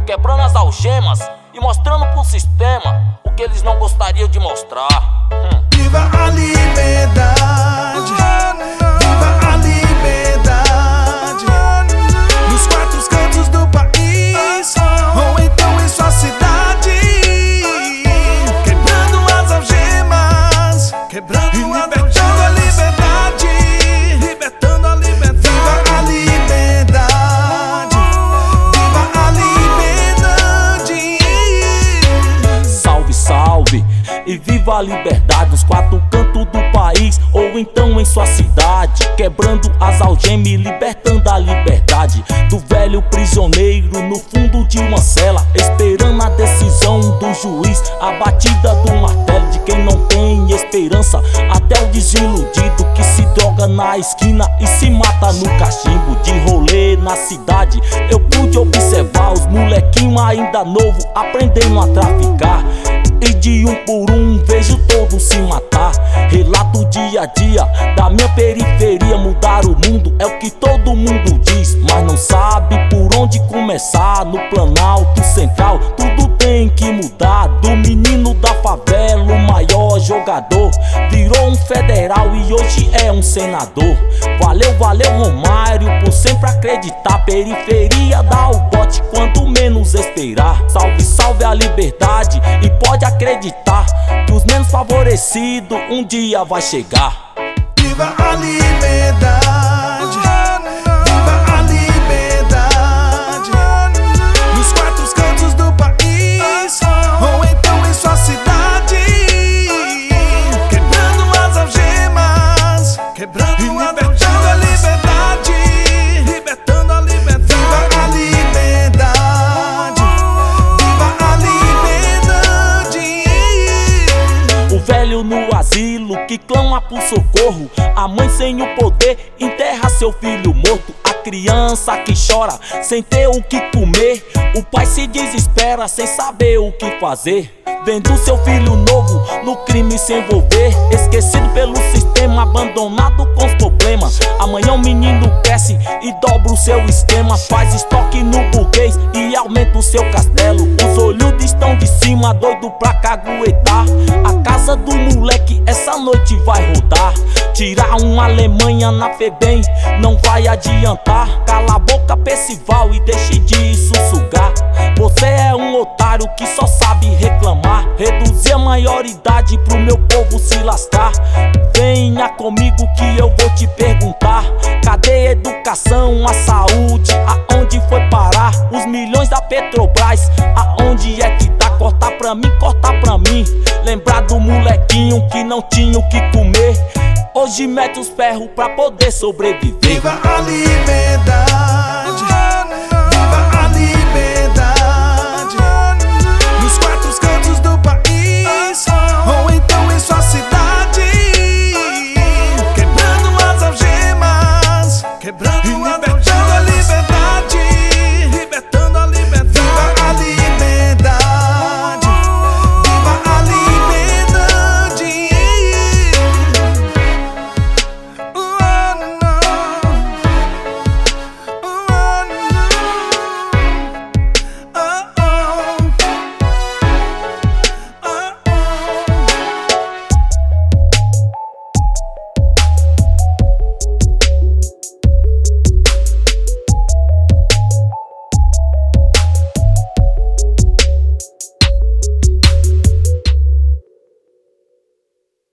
quebrando as algemas e mostrando pro sistema o que eles não gostariam de mostrar. Viva a liberdade, viva a liberdade, nos quatro cantos do país, ou então em sua cidade, quebrando as algemas, quebrando e libertando a liberdade, libertando a liberdade. Viva a liberdade, viva a liberdade. Salve, salve e viva a liberdade nos quatro cantos do país, ou então em sua cidade, quebrando as algemas e libertando a liberdade do velho prisioneiro no fundo de uma cela, esperando a decisão do juiz, a batida do martelo de quem não tem esperança, até o desiludido que se droga na esquina e se mata no cachimbo. De rolê na cidade eu pude observar os molequinhos ainda novo aprendendo a traficar, e de um por um vejo todos se matar. Relato dia a dia da minha periferia, mudar o mundo é o que todo mundo diz, mas não sabe por onde começar. No Planalto Central tudo tem que mudar, do menino da favela o maior jogador virou um federal e hoje é um senador. Valeu, valeu Romário por sempre acreditar, periferia dá o bote quando menos esperar. Salve, salve a liberdade e pode acreditar que os menos favorecidos um dia vai chegar. Viva a liberdade, viva a liberdade, nos quatro cantos do país, ou então em sua cidade, quebrando as algemas, quebrando e libertando a liberdade, libertando a liberdade. Viva a liberdade, viva a liberdade. O velho no asilo que clama por socorro, a mãe sem o poder enterra seu filho morto, a criança que chora sem ter o que comer, o pai se desespera sem saber o que fazer, vendo seu filho novo no crime se envolver, esquecido pelo sistema, abandonado com os problemas. Amanhã o menino cresce e dobra o seu esquema, faz estoque no burguês e aumenta o seu castelo. Os olhudos estão de cima, doido pra caguetar, a casa do moleque essa noite vai rodar. Tirar uma Alemanha na FEBEM não vai adiantar, cala a boca Percival e deixe de sussurrar. Você é um otário que só sabe reclamar, reduzir a maioridade pro meu povo se lascar. Venha comigo que eu vou te perguntar, cadê a educação, a saúde, aonde foi parar? Os milhões da Petrobras, aonde é que tá? Cortar pra mim, lembrar do molequinho que não tinha o que comer, hoje mete os ferros pra poder sobreviver. Viva a liberdade.